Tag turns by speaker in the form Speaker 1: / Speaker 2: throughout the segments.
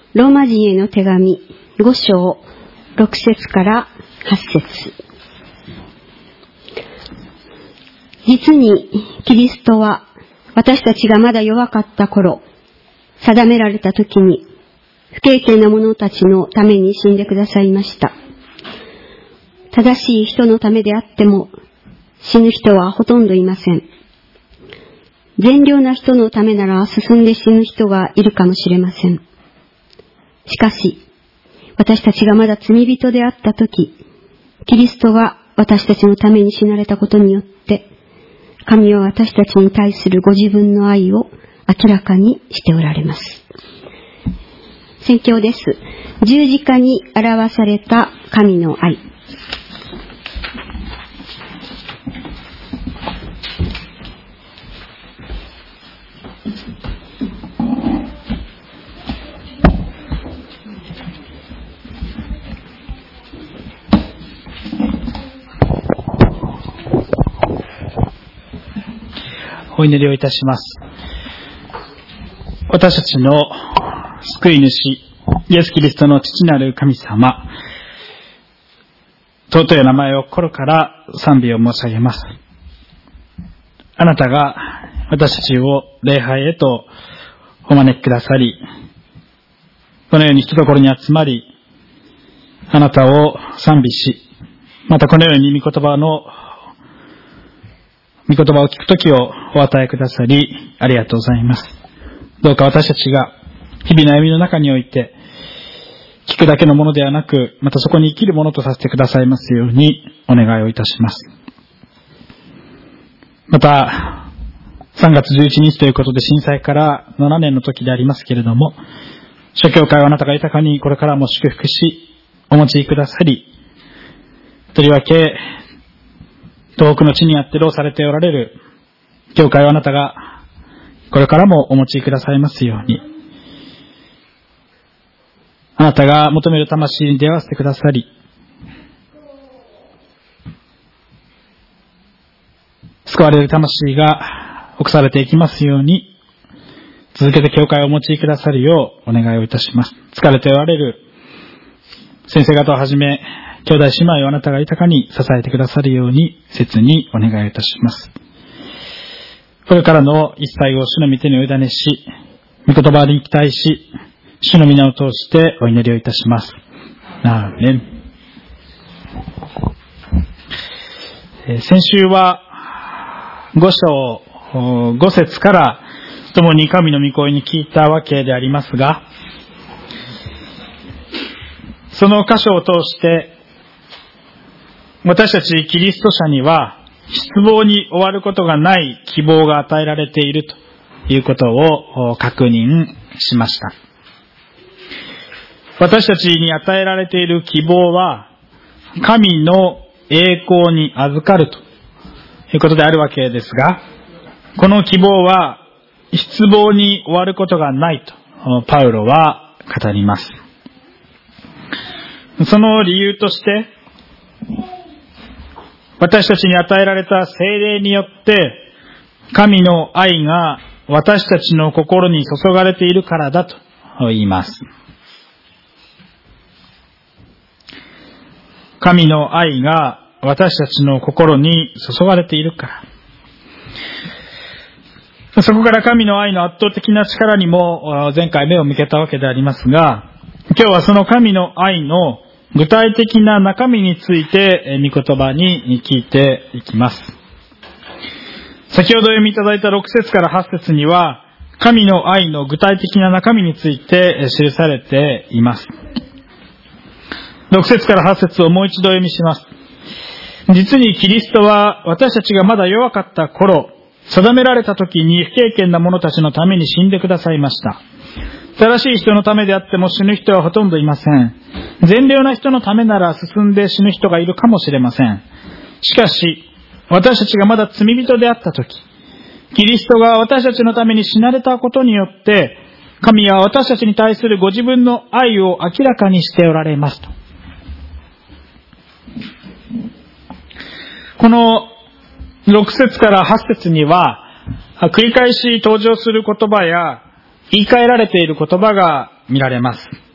Speaker 1: ローマ人への手紙5章6節から8節。実にキリストは私たちがまだ弱かった頃、定められた時に不敬虔な者たちのために死んでくださいました。正しい人のためであっても死ぬ人はほとんどいません。善良な人のためなら進んで死ぬ人がいるかもしれません。しかし、私たちがまだ罪人であったとき、キリストが私たちのために死なれたことによって、神は私たちに対するご自分の愛を明らかにしておられます。宣教です。十字架に表された神の愛。
Speaker 2: お祈りをいたします。私たちの救い主、イエス・キリストの父なる神様、尊い名前を心から賛美を申し上げます。あなたが私たちを礼拝へとお招きくださり、このように一ところに集まり、あなたを賛美し、またこのように御言葉を聞くときをお与えくださり、ありがとうございます。どうか私たちが日々の歩みの中において、聞くだけのものではなく、またそこに生きるものとさせてくださいますようにお願いをいたします。また、3月11日ということで震災から7年の時でありますけれども、諸教会はあなたが豊かにこれからも祝福し、お持ちくださり、とりわけ、遠くの地にあって労されておられる教会をあなたがこれからもお持ちくださいますように、あなたが求める魂に出会わせてくださり、救われる魂が起こされていきますように、続けて教会をお持ちくださるようお願いをいたします。疲れておられる先生方をはじめ、兄弟姉妹をあなたが豊かに支えてくださるように切にお願いいたします。これからの一切を主の御手にお委ねし、御言葉に期待し、主の皆を通してお祈りをいたします。アーメン。先週は5章5節から共に神の御声に聞いたわけでありますが、その箇所を通して私たちキリスト者には失望に終わることがない希望が与えられているということを確認しました。私たちに与えられている希望は神の栄光に預かるということであるわけですが、この希望は失望に終わることがないとパウロは語ります。その理由として私たちに与えられた聖霊によって神の愛が私たちの心に注がれているからだと言います。神の愛が私たちの心に注がれているから。そこから神の愛の圧倒的な力にも前回目を向けたわけでありますが、今日はその神の愛の具体的な中身について御言葉に聞いていきます。先ほど読みいただいた6節から8節には神の愛の具体的な中身について記されています。6節から8節をもう一度読みします。実にキリストは私たちがまだ弱かった頃、定められた時に不敬虔な者たちのために死んでくださいました。正しい人のためであっても死ぬ人はほとんどいません。善良な人のためなら進んで死ぬ人がいるかもしれません。しかし、私たちがまだ罪人であったとき、キリストが私たちのために死なれたことによって、神は私たちに対するご自分の愛を明らかにしておられますと。この6節から8節には、繰り返し登場する言葉や言い換えられている言葉が見られます。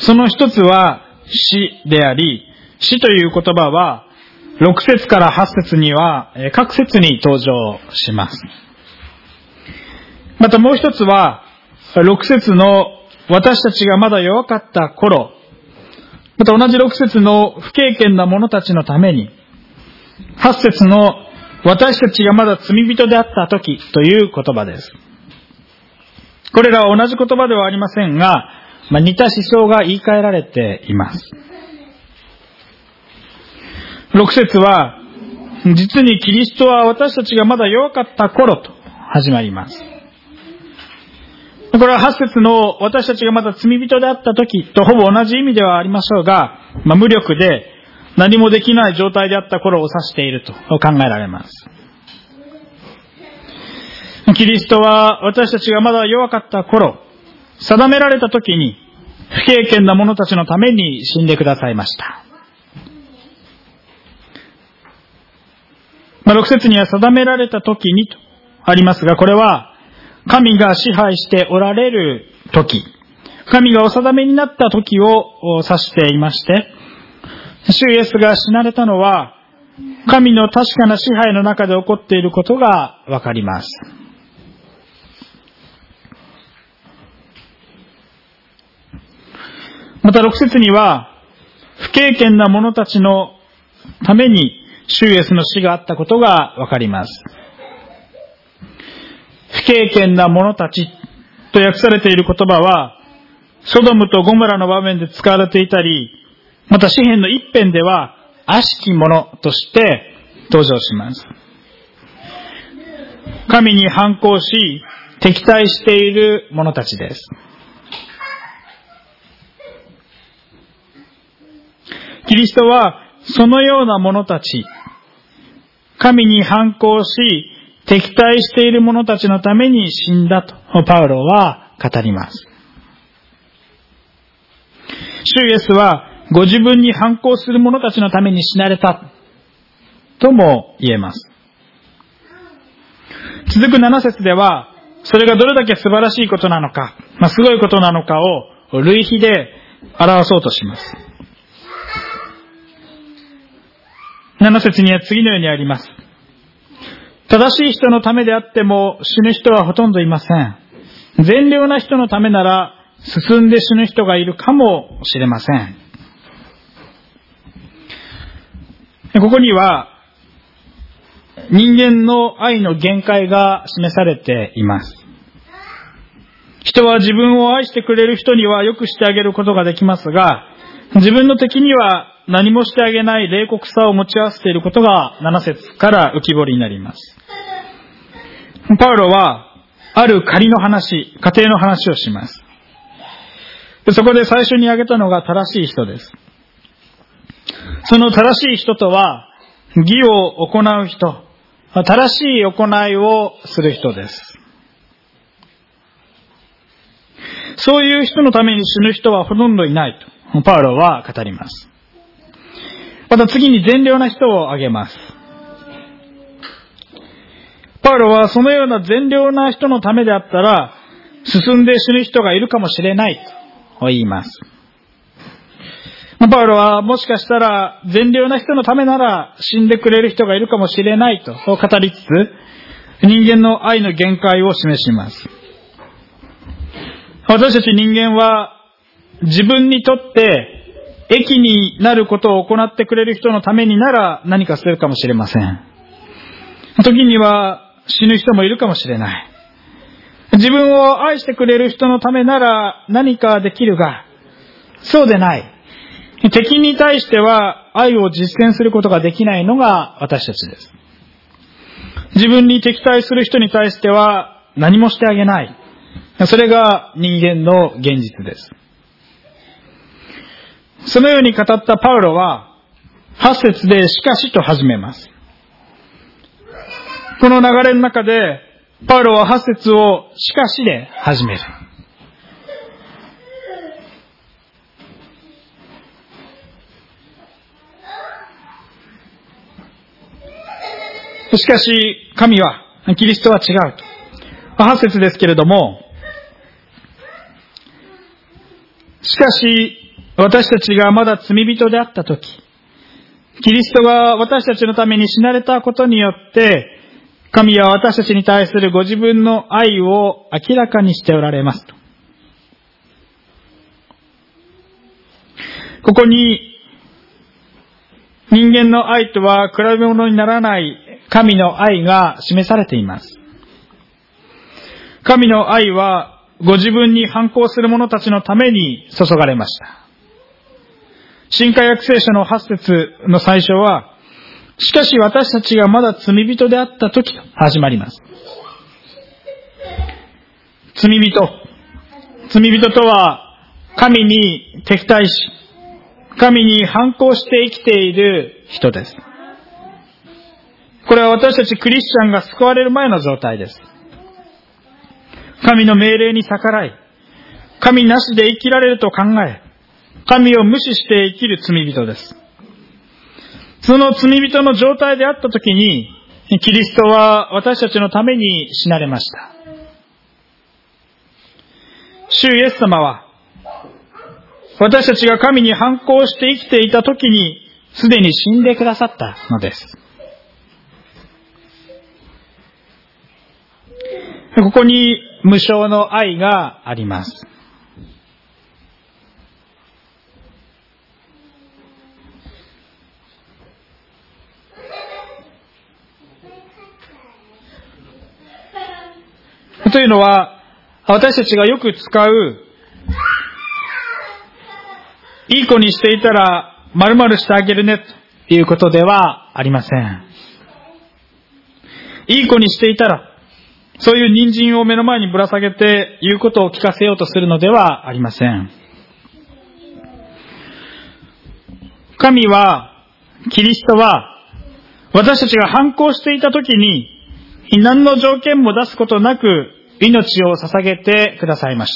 Speaker 2: その一つは死であり、死という言葉は6節から8節には各節に登場します。またもう一つは6節の私たちがまだ弱かった頃、また同じ6節の不経験な者たちのために、8節の私たちがまだ罪人であった時という言葉です。これらは同じ言葉ではありませんが、似た思想が言い換えられています。6節は、実にキリストは私たちがまだ弱かった頃と始まります。これは8節の私たちがまだ罪人であった時とほぼ同じ意味ではありましょうが、無力で何もできない状態であった頃を指していると考えられます。キリストは私たちがまだ弱かった頃、定められた時に不経験な者たちのために死んでくださいました。6節には定められた時にとありますが、これは神が支配しておられる時、神がお定めになった時を指していまして、主イエスが死なれたのは神の確かな支配の中で起こっていることがわかります。また6節には不経験な者たちのために主イエスの死があったことがわかります。不経験な者たちと訳されている言葉は、ソドムとゴモラの場面で使われていたり、また詩篇の一編では悪しき者として登場します。神に反抗し敵対している者たちです。キリストはそのような者たち、神に反抗し敵対している者たちのために死んだとパウロは語ります。主イエスはご自分に反抗する者たちのために死なれたとも言えます。続く7節では、それがどれだけ素晴らしいことなのか、すごいことなのかを類比で表そうとします。7節には次のようにあります。正しい人のためであっても死ぬ人はほとんどいません。善良な人のためなら進んで死ぬ人がいるかもしれません。ここには人間の愛の限界が示されています。人は自分を愛してくれる人にはよくしてあげることができますが、自分の敵には何もしてあげない冷酷さを持ち合わせていることが7節から浮き彫りになります。パウロはある仮の話、家庭の話をします。そこで最初に挙げたのが正しい人です。その正しい人とは義を行う人、正しい行いをする人です。そういう人のために死ぬ人はほとんどいないとパウロは語ります。また次に善良な人を挙げます。パウロはそのような善良な人のためであったら進んで死ぬ人がいるかもしれないと言います。パウロはもしかしたら善良な人のためなら死んでくれる人がいるかもしれないと語りつつ、人間の愛の限界を示します。私たち人間は自分にとって益になることを行ってくれる人のためになら何かするかもしれません。時には死ぬ人もいるかもしれない。自分を愛してくれる人のためなら何かできるが、そうでない。敵に対しては愛を実践することができないのが私たちです。自分に敵対する人に対しては何もしてあげない。それが人間の現実です。そのように語ったパウロは8節でしかしと始めます。この流れの中でパウロは8節をしかしで始める。しかし神は、キリストは違うと。8節ですけれども、しかし私たちがまだ罪人であったとき、キリストが私たちのために死なれたことによって、神は私たちに対するご自分の愛を明らかにしておられますと。ここに、人間の愛とは比べ物にならない神の愛が示されています。神の愛はご自分に反抗する者たちのために注がれました。新海約聖書の8節の最初は、しかし私たちがまだ罪人であった時と始まります。罪人とは神に敵対し、神に反抗して生きている人です。これは私たちクリスチャンが救われる前の状態です。神の命令に逆らい、神なしで生きられると考え、神を無視して生きる罪人です。その罪人の状態であったときに、キリストは私たちのために死なれました。主イエス様は、私たちが神に反抗して生きていたときに、すでに死んでくださったのです。ここに無償の愛があります。というのは、私たちがよく使う、いい子にしていたら〇〇してあげるねということではありません。いい子にしていたら、そういう人参を目の前にぶら下げて言うことを聞かせようとするのではありません。神は、キリストは、私たちが反抗していたときに、何の条件も出すことなく命を捧げてくださいました。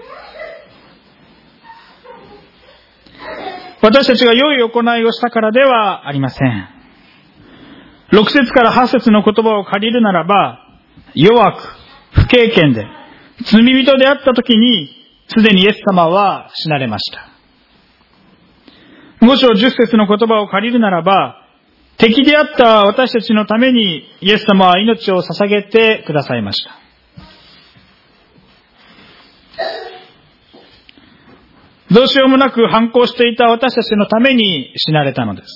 Speaker 2: 私たちが良い行いをしたからではありません。6節から8節の言葉を借りるならば、弱く、不経験で、罪人であったときに、すでにイエス様は死なれました。5章10節の言葉を借りるならば、敵であった私たちのためにイエス様は命を捧げてくださいました。どうしようもなく反抗していた私たちのために死なれたのです。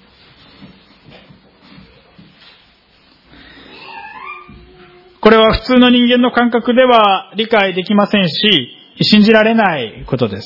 Speaker 2: これは普通の人間の感覚では理解できませんし、信じられないことです。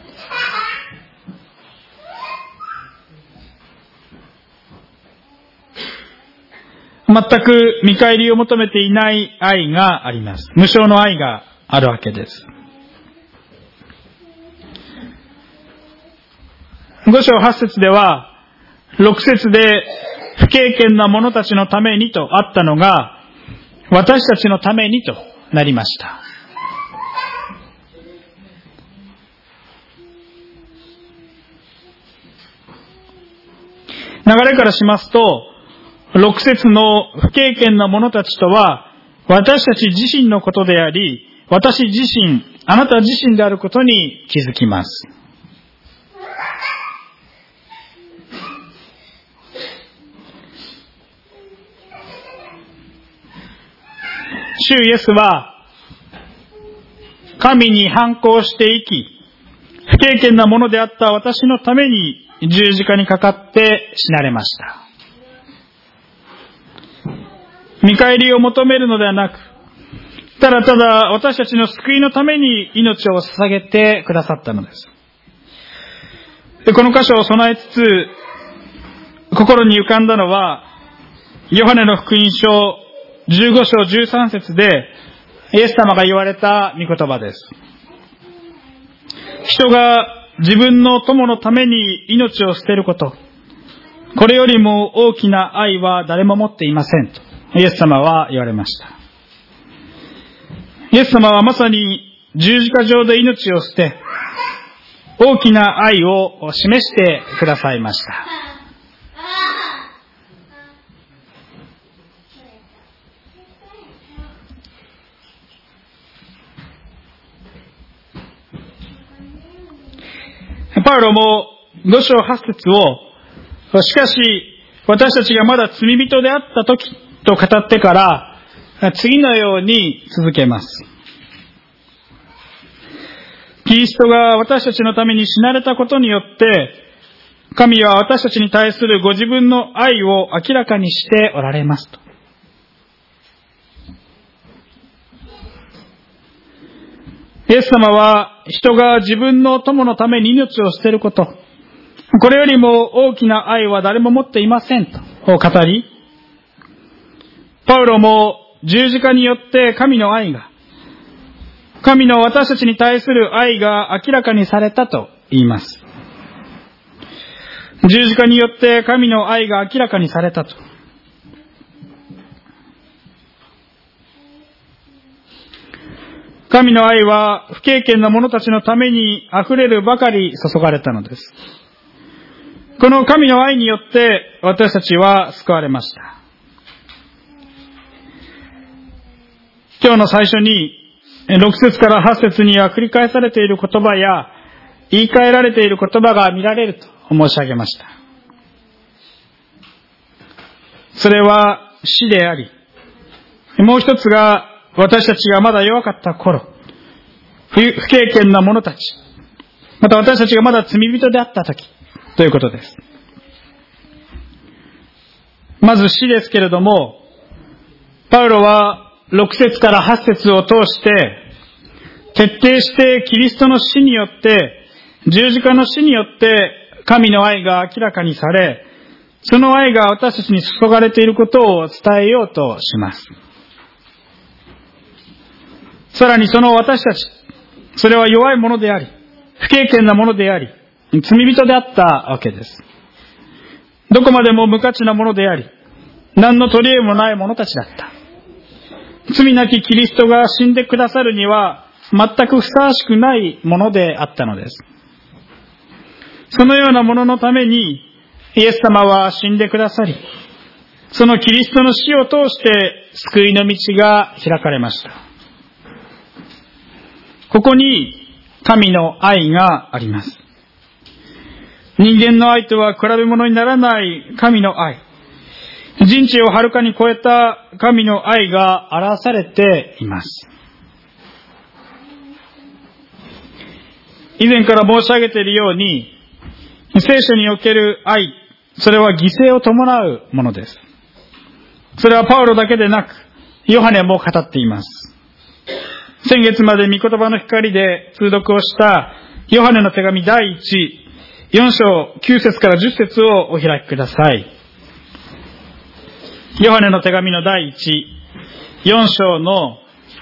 Speaker 2: 全く見返りを求めていない愛があります。無償の愛があるわけです。5章8節では、6節で不経験な者たちのためにとあったのが、私たちのためにとなりました。流れからしますと、6節の不経験な者たちとは、私たち自身のことであり、私自身、あなた自身であることに気づきます。主イエスは、神に反抗して生き、不経験なものであった私のために十字架にかかって死なれました。見返りを求めるのではなく、ただただ私たちの救いのために命を捧げてくださったのです。この箇所を備えつつ、心に浮かんだのは、ヨハネの福音書15章13節で、イエス様が言われた御言葉です。人が自分の友のために命を捨てること、これよりも大きな愛は誰も持っていませんと、イエス様は言われました。イエス様はまさに十字架上で命を捨て、大きな愛を示してくださいました。 パウロも5章8節を、しかし私たちがまだ罪人であった時と語ってから、次のように続けます。キリストが私たちのために死なれたことによって、神は私たちに対するご自分の愛を明らかにしておられますと。イエス様は人が自分の友のために命を捨てること、これよりも大きな愛は誰も持っていませんと語り、パウロも十字架によって神の愛が、神の私たちに対する愛が明らかにされたと言います。十字架によって神の愛が明らかにされたと。神の愛は不経験な者たちのために溢れるばかり注がれたのです。この神の愛によって私たちは救われました。今日の最初に6節から8節には繰り返されている言葉や言い換えられている言葉が見られると申し上げました。それは死であり、もう一つが私たちがまだ弱かった頃、不経験な者たち、また私たちがまだ罪人であった時ということです。まず死ですけれども、パウロは6節から8節を通して徹底してキリストの死によって、十字架の死によって神の愛が明らかにされ、その愛が私たちに注がれていることを伝えようとします。さらにその私たち、それは弱いものであり、不経験なものであり、罪人であったわけです。どこまでも無価値なものであり、何の取り柄もない者たちだった。罪なきキリストが死んでくださるには全くふさわしくないものであったのです。そのようなもののためにイエス様は死んでくださり、そのキリストの死を通して救いの道が開かれました。ここに神の愛があります。人間の愛とは比べ物にならない神の愛。人知をはるかに超えた神の愛が表されています。以前から申し上げているように、聖書における愛、それは犠牲を伴うものです。それはパウロだけでなく、ヨハネも語っています。先月まで御言葉の光で通読をしたヨハネの手紙第4章9節から10節をお開きください。ヨハネの手紙の第4章の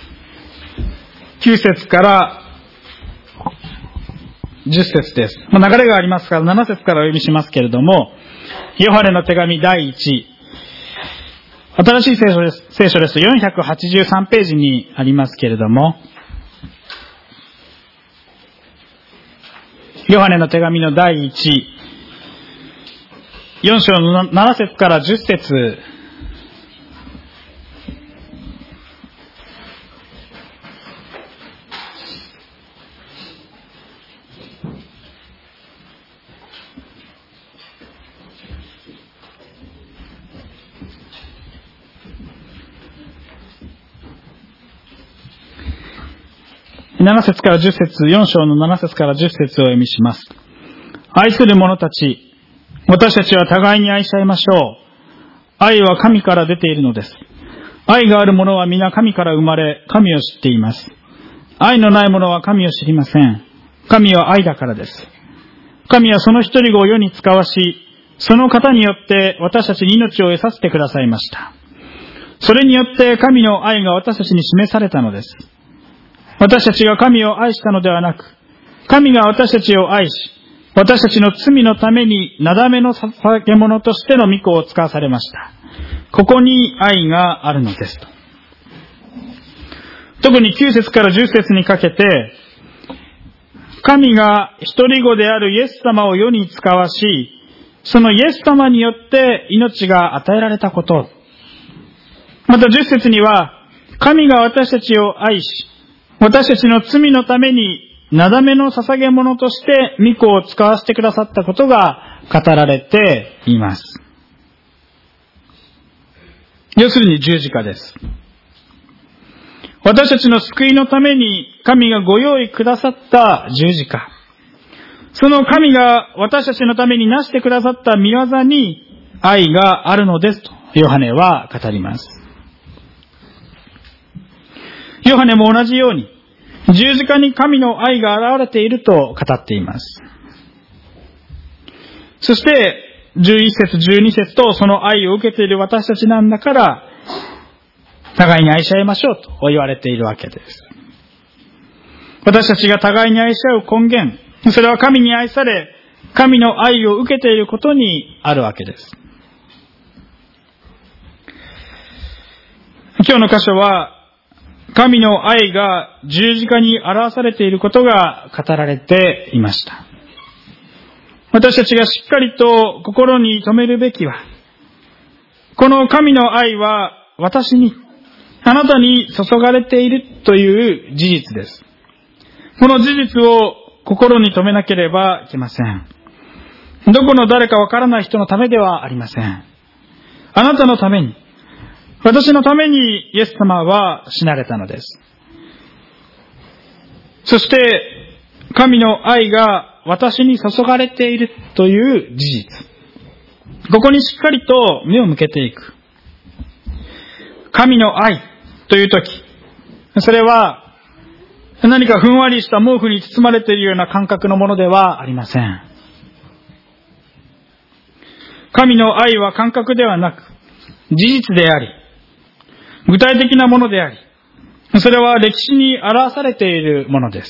Speaker 2: 9節から10節です。流れがありますから7節からお読みしますけれども、ヨハネの手紙第新しい聖書ですと483ページにありますけれども、ヨハネの手紙の第4章の7節から10節、7節から10節、4章の7節から10節をお読みします。愛する者たち、私たちは互いに愛し合いましょう。愛は神から出ているのです。愛がある者は皆神から生まれ、神を知っています。愛のない者は神を知りません。神は愛だからです。神はその一人子を世に使わし、その方によって私たちに命を得させてくださいました。それによって神の愛が私たちに示されたのです。私たちが神を愛したのではなく、神が私たちを愛し、私たちの罪のためになだめの捧げ物としての御子を使わされました。ここに愛があるのですと。特に9節から10節にかけて、神が一人子であるイエス様を世に使わし、そのイエス様によって命が与えられたこと。また10節には、神が私たちを愛し、私たちの罪のためになだめの捧げ物として御子を使わせてくださったことが語られています。要するに十字架です。私たちの救いのために神がご用意くださった十字架。その神が私たちのためになしてくださった御業に愛があるのですとヨハネは語ります。ヨハネも同じように十字架に神の愛が現れていると語っています。そして11節12節とその愛を受けている私たちなんだから互いに愛し合いましょうと言われているわけです。私たちが互いに愛し合う根源、それは神に愛され神の愛を受けていることにあるわけです。今日の箇所は神の愛が十字架に表されていることが語られていました。私たちがしっかりと心に留めるべきは、この神の愛は私に、あなたに注がれているという事実です。この事実を心に留めなければいけません。どこの誰かわからない人のためではありません。あなたのために、私のためにイエス様は死なれたのです。そして神の愛が私に注がれているという事実。ここにしっかりと目を向けていく。神の愛というとき、それは何かふんわりした毛布に包まれているような感覚のものではありません。神の愛は感覚ではなく、事実であり、具体的なものであり、それは歴史に表されているものです。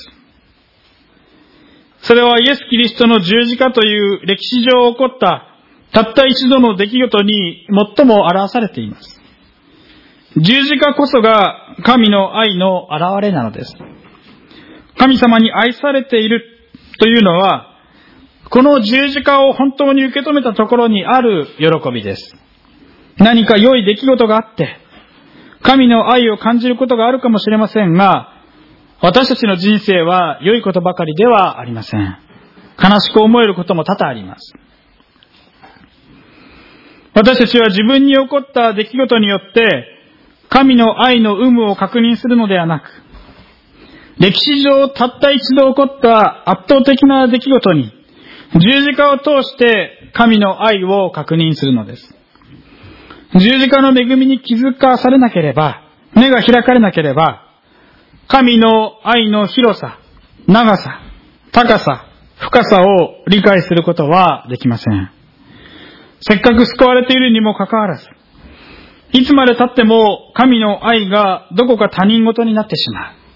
Speaker 2: それはイエス・キリストの十字架という歴史上起こったたった一度の出来事に最も表されています。十字架こそが神の愛の表れなのです。神様に愛されているというのは、この十字架を本当に受け止めたところにある喜びです。何か良い出来事があって、神の愛を感じることがあるかもしれませんが、私たちの人生は良いことばかりではありません。悲しく思えることも多々あります。私たちは自分に起こった出来事によって、神の愛の有無を確認するのではなく、歴史上たった一度起こった圧倒的な出来事に、十字架を通して神の愛を確認するのです。十字架の恵みに気づかされなければ、目が開かれなければ、神の愛の広さ、長さ、高さ、深さを理解することはできません。せっかく救われているにもかかわらず、いつまで経っても神の愛がどこか他人事になってしまう。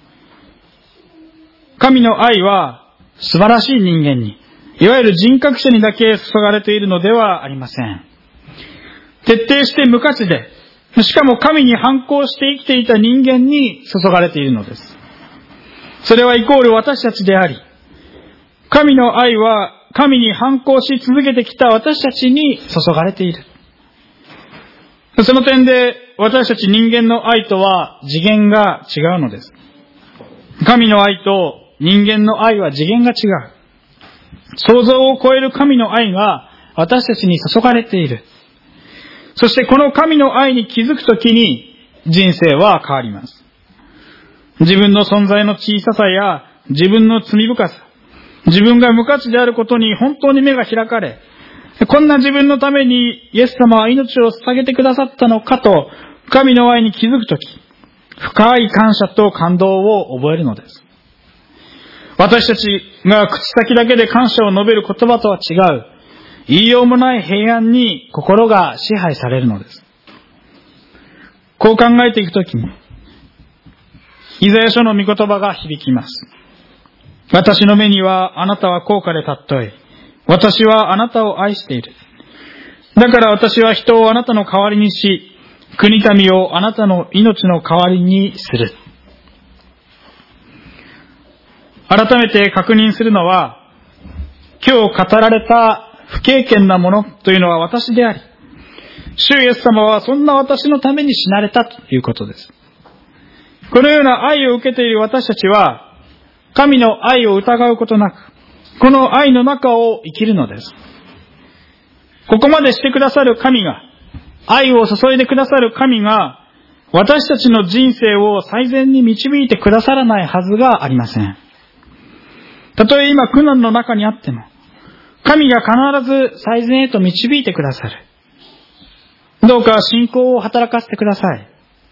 Speaker 2: 神の愛は素晴らしい人間に、いわゆる人格者にだけ注がれているのではありません。徹底して無価値で、しかも神に反抗して生きていた人間に注がれているのです。それはイコール私たちであり、神の愛は神に反抗し続けてきた私たちに注がれている。その点で私たち人間の愛とは次元が違うのです。神の愛と人間の愛は次元が違う。想像を超える神の愛が私たちに注がれている。そしてこの神の愛に気づくときに人生は変わります。自分の存在の小ささや自分の罪深さ、自分が無価値であることに本当に目が開かれ、こんな自分のためにイエス様は命を捧げてくださったのかと神の愛に気づくとき、深い感謝と感動を覚えるのです。私たちが口先だけで感謝を述べる言葉とは違う、言いようもない平安に心が支配されるのです。こう考えていくときに、イザヤ書の御言葉が響きます。私の目にはあなたは高価で尊い。私はあなたを愛している。だから私は人をあなたの代わりにし、国民をあなたの命の代わりにする。改めて確認するのは、今日語られた不経験なものというのは私であり、主イエス様はそんな私のために死なれたということです。このような愛を受けている私たちは、 神の愛を疑うことなく、この愛の中を生きるのです。ここまでしてくださる神が、愛を注いでくださる神が、私たちの人生を最善に導いてくださらないはずがありません。たとえ今苦難の中にあっても、神が必ず最善へと導いてくださる。どうか信仰を働かせてください。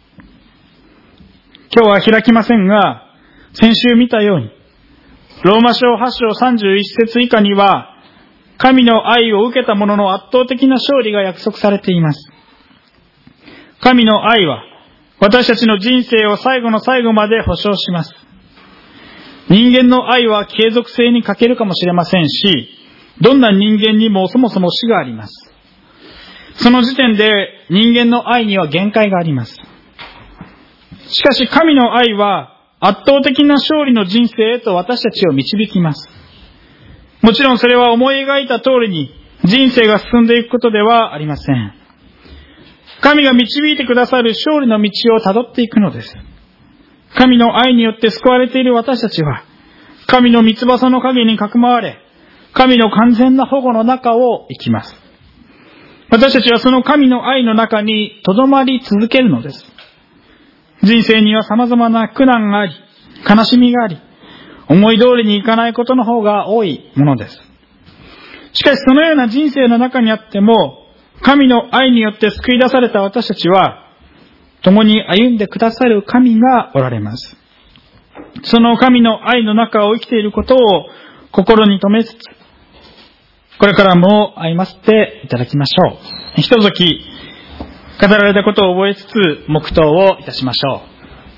Speaker 2: 今日は開きませんが、先週見たように、ローマ書8章31節以下には、神の愛を受けた者の圧倒的な勝利が約束されています。神の愛は、私たちの人生を最後の最後まで保証します。人間の愛は継続性に欠けるかもしれませんし、どんな人間にもそもそも死があります。その時点で人間の愛には限界があります。しかし神の愛は圧倒的な勝利の人生へと私たちを導きます。もちろんそれは思い描いた通りに人生が進んでいくことではありません。神が導いてくださる勝利の道をたどっていくのです。神の愛によって救われている私たちは、神の御翼の陰にかくまわれ、神の完全な保護の中を生きます。私たちはその神の愛の中に留まり続けるのです。人生には様々な苦難があり、悲しみがあり、思い通りにいかないことの方が多いものです。しかしそのような人生の中にあっても、神の愛によって救い出された私たちは、共に歩んでくださる神がおられます。その神の愛の中を生きていることを心に留めつつ、これからも歩ませていただきましょう。ひととき、語られたことを覚えつつ、黙祷をいたしましょう。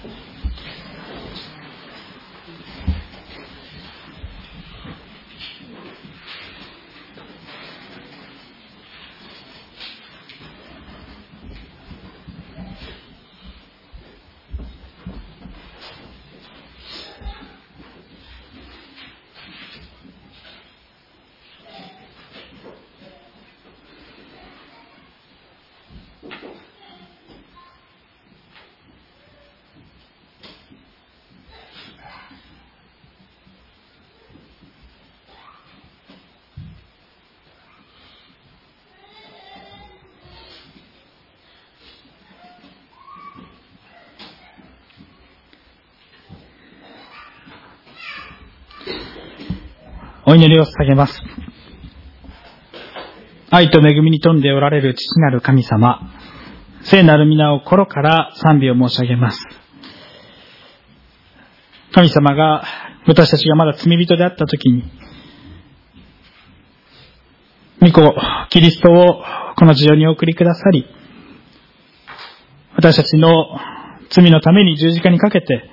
Speaker 2: お祈りを捧げます。愛と恵みに富んでおられる父なる神様、聖なる皆を心から賛美を申し上げます。神様が私たちがまだ罪人であったときに、御子キリストをこの地上にお送りくださり、私たちの罪のために十字架にかけて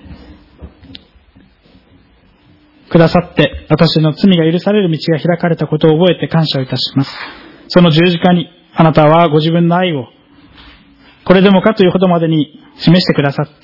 Speaker 2: くださって、私の罪が許される道が開かれたことを覚えて感謝をいたします。その十字架にあなたはご自分の愛をこれでもかというほどまでに示してくださって、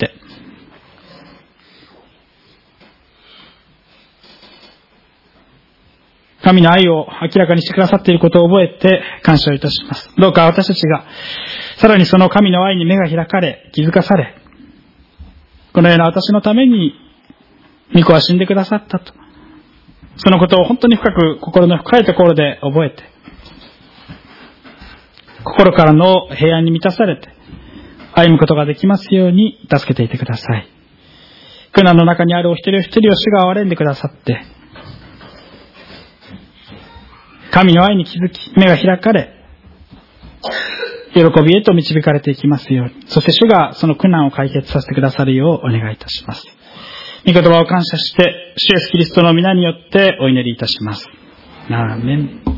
Speaker 2: 神の愛を明らかにしてくださっていることを覚えて感謝をいたします。どうか私たちがさらにその神の愛に目が開かれ、気づかされ、このような私のために御子は死んでくださったと、そのことを本当に深く心の深いところで覚えて、心からの平安に満たされて歩むことができますように助けていてください。苦難の中にあるお一人お一人を主が憐れんでくださって、神の愛に気づき目が開かれ、喜びへと導かれていきますように、そして主がその苦難を解決させてくださるようお願いいたします。御言葉を感謝して、主イエスキリストの皆によってお祈りいたします。アーメン。